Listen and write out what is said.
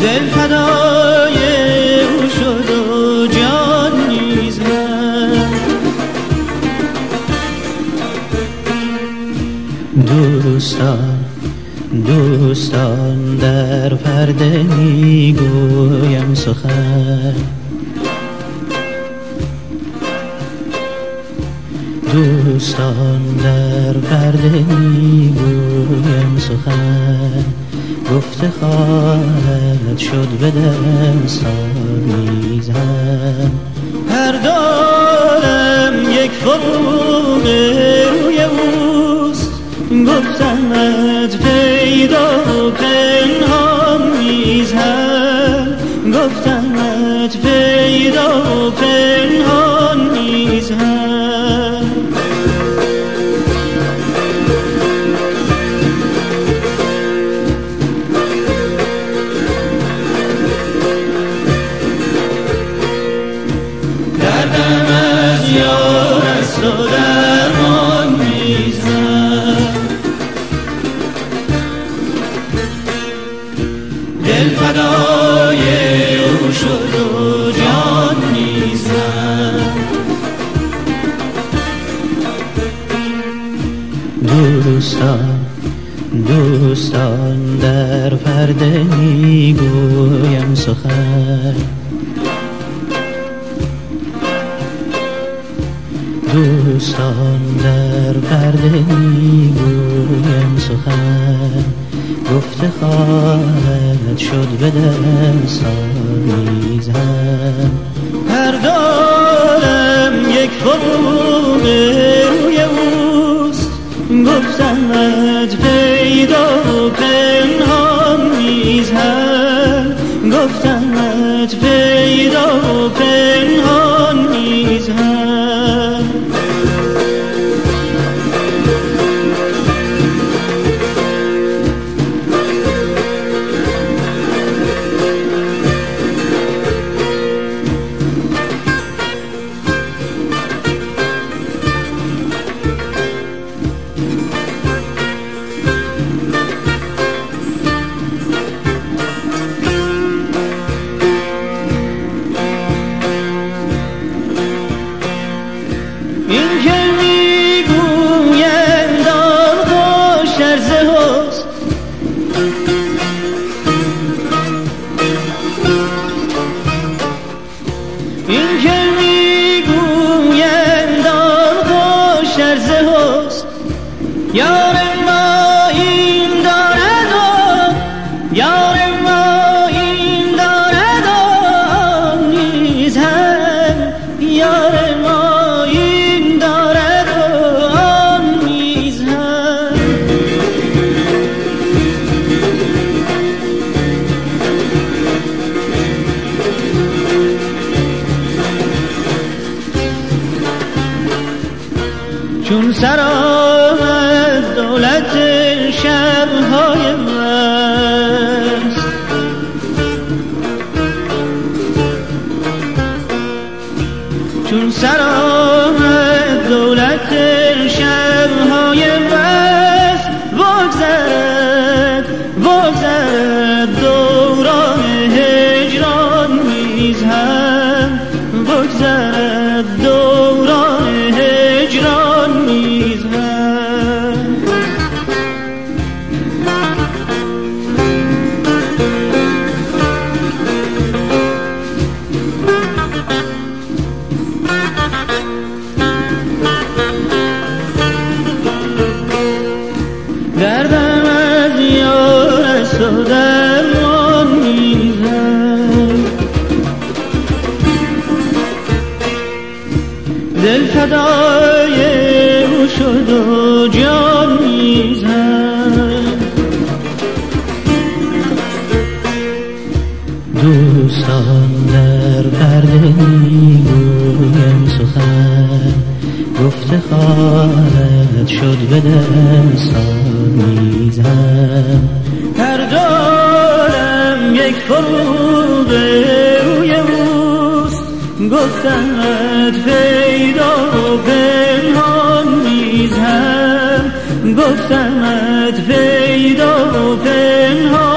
دل فدای او شد و جان نیز هم. دوستان در پرده میگویم سخن، دوستان در پرده میگویم سخن، گفته خواهد شد به دستان میزن. هر دارم یک فروغ روی اوست، گفتمت پیدا پنهان میزن، گفتمت پیدا پنهان میزن. دردم از یار است و درمان میزن، دل فدای او شد و جان میزن. دوستان در پرده میگویم سخن، دوستان در پرده میگویم سخن، گفته خواهد شد به دستان میزن. هر دارم یک فروغ روی اوست، گفتمت پیدا پنهان میزن، گفتمت پیدا پنهان میزن. این که میگویند آن خوش طرز حسن، این که میگویند آن خوش طرز حسن، یار ما این دارد و یار ما این دارد آن نیز هم، یار ما چون سر آمد دولت شب‌های مست، چون سر آمد دولت شب‌های مست، بگذرد دوران هجران نیز هم، بگذرد دوران هجران نیز هم. دردم از یار است و درمان میزن، دل فدای او شد و جان میزن. دوستان در پرده میگویم سخن، گفته خواهد شد به دستان میزن. هر دارم یک فروغ روی اوست، گفتمت پیدا پنهان میزن، گفتمت پیدا پنهان